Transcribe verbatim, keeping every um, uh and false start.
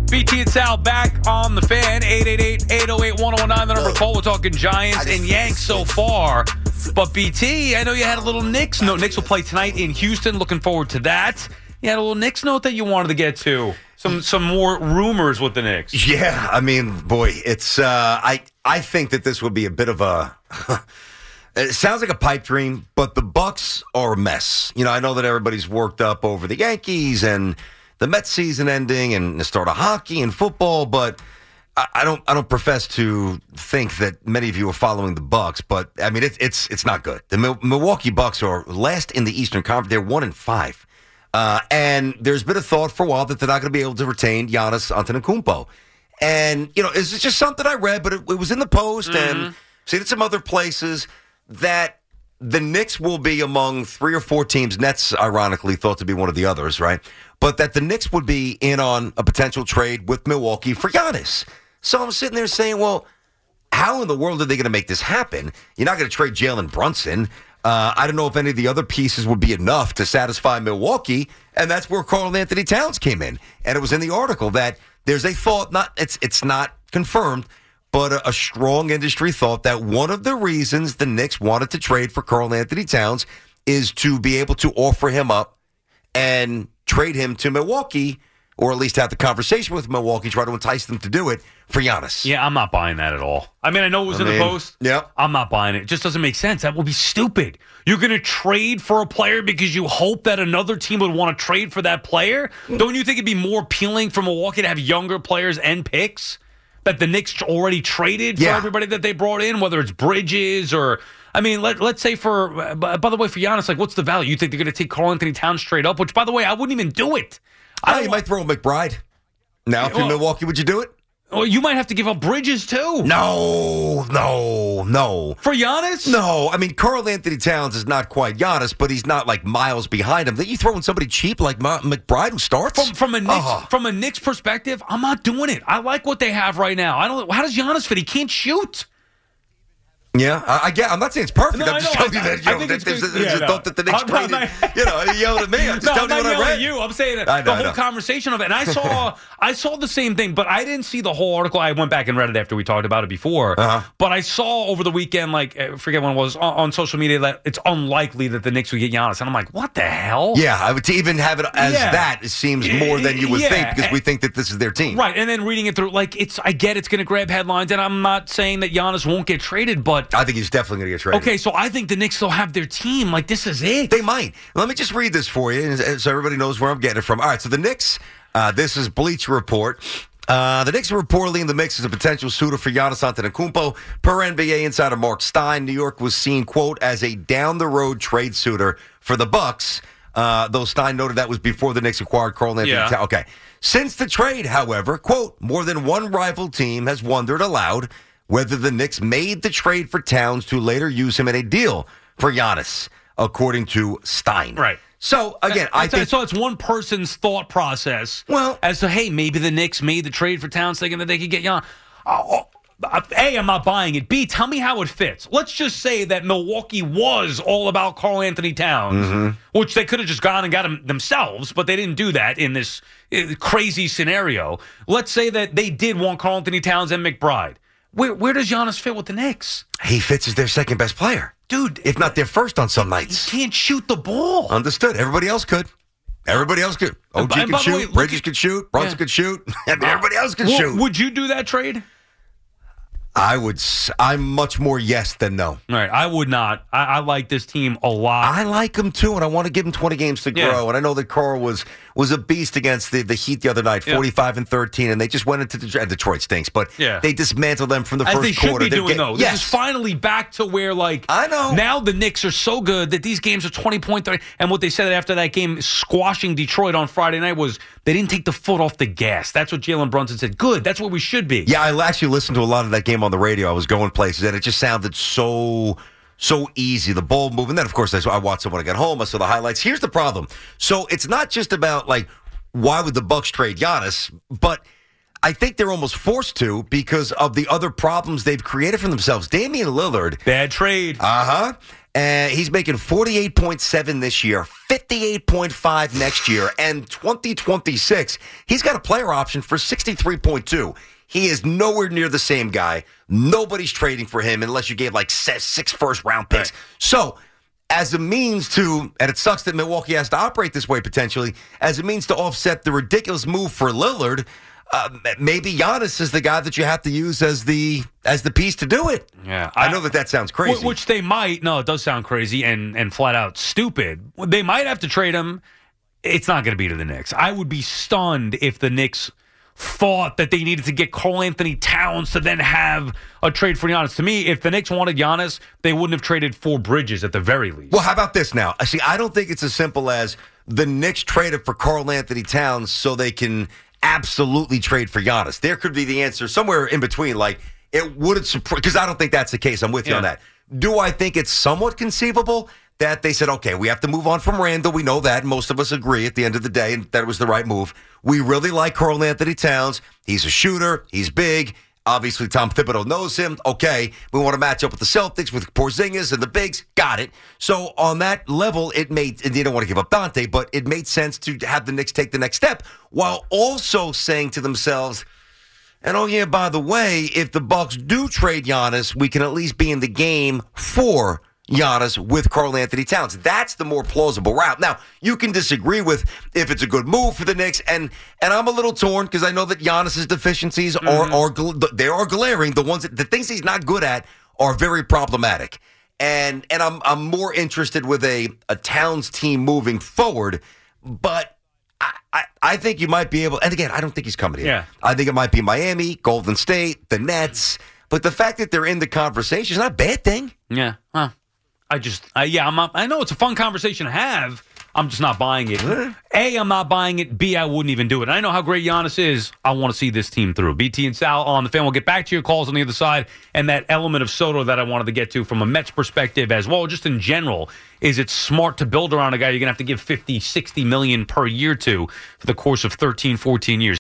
B T and Sal back on the Fan. eight eight eight, eight oh eight, one oh nine, the number to call. We're talking Giants and Yanks so far. But B T, I know you had a little Knicks note. Knicks will play tonight in Houston. Looking forward to that. You had a little Knicks note that you wanted to get to. Some some more rumors with the Knicks. Yeah, I mean, boy, it's uh, I I think that this would be a bit of a. It sounds like a pipe dream, but the Bucks are a mess. You know, I know that everybody's worked up over the Yankees and the Mets season ending and the start of hockey and football, but I, I don't I don't profess to think that many of you are following the Bucks. But I mean, it, it's it's not good. The Mil- Milwaukee Bucks are last in the Eastern Conference. They're one and five. Uh, and there's been a thought for a while that they're not going to be able to retain Giannis Antetokounmpo. And, you know, it's just something I read, but it, it was in the Post mm-hmm. and seen it some other places that the Knicks will be among three or four teams. Nets, ironically, thought to be one of the others, right? But that the Knicks would be in on a potential trade with Milwaukee for Giannis. So I'm sitting there saying, well, how in the world are they going to make this happen? You're not going to trade Jalen Brunson. Uh, I don't know if any of the other pieces would be enough to satisfy Milwaukee, and that's where Karl Anthony Towns came in. And it was in the article that there's a thought, not it's it's not confirmed, but a, a strong industry thought that one of the reasons the Knicks wanted to trade for Karl Anthony Towns is to be able to offer him up and trade him to Milwaukee, or at least have the conversation with Milwaukee, try to entice them to do it for Giannis. Yeah, I'm not buying that at all. I mean, I know it was I in mean, the Post. Yeah. I'm not buying it. It just doesn't make sense. That would be stupid. You're going to trade for a player because you hope that another team would want to trade for that player? Don't you think it'd be more appealing for Milwaukee to have younger players and picks that the Knicks already traded for yeah. everybody that they brought in, whether it's Bridges or... I mean, let, let's say for... By the way, for Giannis, like, what's the value? You think they're going to take Karl Anthony Towns straight up? Which, by the way, I wouldn't even do it. I oh, you might throw McBride. Now, if you're well, Milwaukee, would you do it? Well, you might have to give up Bridges, too. No, no, no. For Giannis? No. I mean, Karl Anthony Towns is not quite Giannis, but he's not, like, miles behind him. Then you throw in somebody cheap like Ma- McBride who starts? From, from, a Knicks, uh-huh. from a Knicks perspective, I'm not doing it. I like what they have right now. I don't. How does Giannis fit? He can't shoot. Yeah, I, I get. I'm not saying it's perfect. No, I'm just I know, telling I, you that. You I know, think there's, it's there's yeah, a no. thought that the Knicks traded. You know, you yelled at me. I'm just no, telling I'm you what I read. At you. I'm saying I know, the whole I know. conversation of it. And I saw, I saw the same thing, but I didn't see the whole article. I went back and read it after we talked about it before. Uh-huh. But I saw over the weekend, like I forget when it was on, on social media, that it's unlikely that the Knicks would get Giannis. And I'm like, what the hell? Yeah, I would to even have it as yeah. that. It seems more than you would yeah. think because we think that this is their team, right? And then reading it through, like it's. I get it's going to grab headlines, and I'm not saying that Giannis won't get traded, but I think he's definitely going to get traded. Okay, so I think the Knicks still have their team. Like, this is it. They might. Let me just read this for you so everybody knows where I'm getting it from. All right, so the Knicks, uh, this is Bleacher Report. Uh, the Knicks are reportedly in the mix as a potential suitor for Giannis Antetokounmpo. Per N B A insider Mark Stein, New York was seen, quote, as a down-the-road trade suitor for the Bucks, uh, though Stein noted that was before the Knicks acquired Karl Anthony yeah. Towns. Okay. Since the trade, however, quote, more than one rival team has wondered aloud whether the Knicks made the trade for Towns to later use him in a deal for Giannis, according to Stein. Right. So, again, I think... So it's one person's thought process well, as to, hey, maybe the Knicks made the trade for Towns thinking that they could get Giannis. Uh, A, I'm not buying it. B, tell me how it fits. Let's just say that Milwaukee was all about Karl Anthony Towns, mm-hmm. which they could have just gone and got him themselves, but they didn't do that in this uh, crazy scenario. Let's say that they did want Karl Anthony Towns and McBride. Where where does Giannis fit with the Knicks? He fits as their second best player. Dude. If not their first on some nights. He can't shoot the ball. Understood. Everybody else could. Everybody else could. O G could shoot. Way, Bridges at, could shoot. Brunson yeah. could shoot. I mean, everybody else could well, shoot. Would you do that trade? I would. I'm much more yes than no. All right, I would not. I, I like this team a lot. I like them too, and I want to give them twenty games to grow. Yeah. And I know that Karl was was a beast against the, the Heat the other night, forty-five yeah. and thirteen, and they just went into Detroit. Detroit stinks, but yeah. they dismantled them from the As first they should quarter. Be doing get, though. Yes. This is finally back to where like I know now the Knicks are so good that these games are twenty point three. And what they said after that game, squashing Detroit on Friday night, was they didn't take the foot off the gas. That's what Jalen Brunson said. Good. That's where we should be. Yeah, I actually listened to a lot of that game on the radio. I was going places, and it just sounded so, so easy. The ball moving. Then, of course, I watched it when I got home. I saw the highlights. Here's the problem. So it's not just about, like, why would the Bucks trade Giannis, but I think they're almost forced to because of the other problems they've created for themselves. Damian Lillard. Bad trade. Uh-huh. And he's making forty-eight point seven this year, fifty-eight point five next year, and twenty twenty-six, he's got a player option for sixty-three point two. He is nowhere near the same guy. Nobody's trading for him unless you gave like six first-round picks. Right. So, as a means to, and it sucks that Milwaukee has to operate this way potentially, as a means to offset the ridiculous move for Lillard, Uh, maybe Giannis is the guy that you have to use as the as the piece to do it. Yeah, I, I know that that sounds crazy. Which they might. No, it does sound crazy and, and flat out stupid. They might have to trade him. It's not going to be to the Knicks. I would be stunned if the Knicks thought that they needed to get Karl Anthony Towns to then have a trade for Giannis. To me, if the Knicks wanted Giannis, they wouldn't have traded for Bridges at the very least. Well, how about this now? See, I don't think it's as simple as the Knicks traded for Karl Anthony Towns so they can absolutely trade for Giannis. There could be the answer somewhere in between. Like, it wouldn't surprise, because I don't think that's the case. I'm with you yeah. on that. Do I think it's somewhat conceivable that they said, okay, we have to move on from Randall? We know that. Most of us agree at the end of the day that it was the right move. We really like Karl Anthony Towns. He's a shooter. He's big. Obviously, Tom Thibodeau knows him. Okay, we want to match up with the Celtics, with Porzingis and the bigs. Got it. So on that level, it made, and you don't want to give up Dante, but it made sense to have the Knicks take the next step while also saying to themselves, and oh yeah, by the way, if the Bucks do trade Giannis, we can at least be in the game for Giannis with Karl Anthony Towns. That's the more plausible route. Now, you can disagree with if it's a good move for the Knicks, and and I'm a little torn because I know that Giannis's deficiencies mm-hmm. are are they are glaring. The ones that, the things he's not good at are very problematic, and and I'm I'm more interested with a a Towns team moving forward, but. I, I, I think you might be able, and again, I don't think he's coming here. Yeah. I think it might be Miami, Golden State, the Nets, but the fact that they're in the conversation is not a bad thing. Yeah, well, I just, uh, yeah, I'm not, I know it's a fun conversation to have. I'm just not buying it. A, I'm not buying it. B, I wouldn't even do it. And I know how great Giannis is. I want to see this team through. B T and Sal on the Fan. We'll get back to your calls on the other side. And that element of Soto that I wanted to get to from a Mets perspective as well, just in general, is it smart to build around a guy you're going to have to give fifty, sixty million per year to for the course of thirteen, fourteen years.